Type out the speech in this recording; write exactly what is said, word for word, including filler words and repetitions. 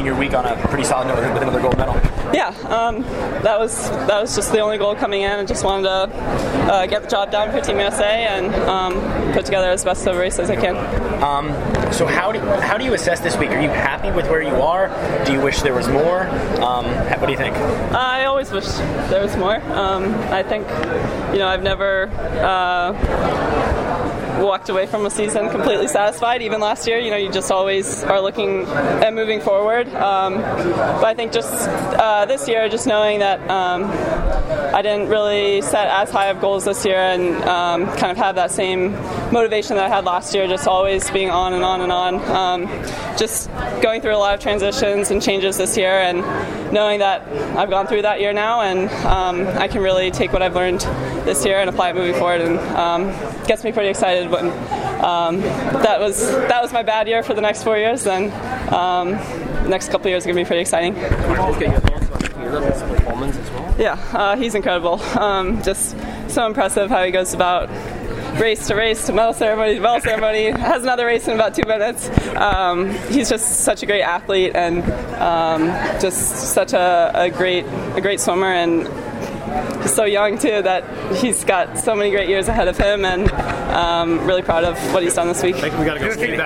your week on a pretty solid note with another gold medal. Yeah, um, that was that was just the only goal coming in. I just wanted to uh, get the job done for Team U S A and um, put together as best of a race as I can. Um, so how do how do you assess this week? Are you happy with where you are? Do you wish there was more? Um, what do you think? I always wish there was more. Um, I think, you know, I've never uh, walked away from a season completely satisfied. Even last year, you know, you just always are looking at moving forward. Um, but I think just uh, this year, just knowing that um, I didn't really set as high of goals this year and um, kind of have that same motivation that I had last year, just always being on and on and on. Um, just going through a lot of transitions and changes this year, and knowing that I've gone through that year now, and um, I can really take what I've learned this year and apply it moving forward, and um, gets me pretty excited. When um, that was that was my bad year for the next four years, then um, the next couple of years are going to be pretty exciting. Performance as well. Yeah, uh, he's incredible. Um, just so impressive how he goes about race to race to medal ceremony to medal ceremony. Has another race in about two minutes. Um, he's just such a great athlete and um, just such a, a great a great swimmer, and he's so young too that he's got so many great years ahead of him, and um, really proud of what he's done this week. I think we got to go.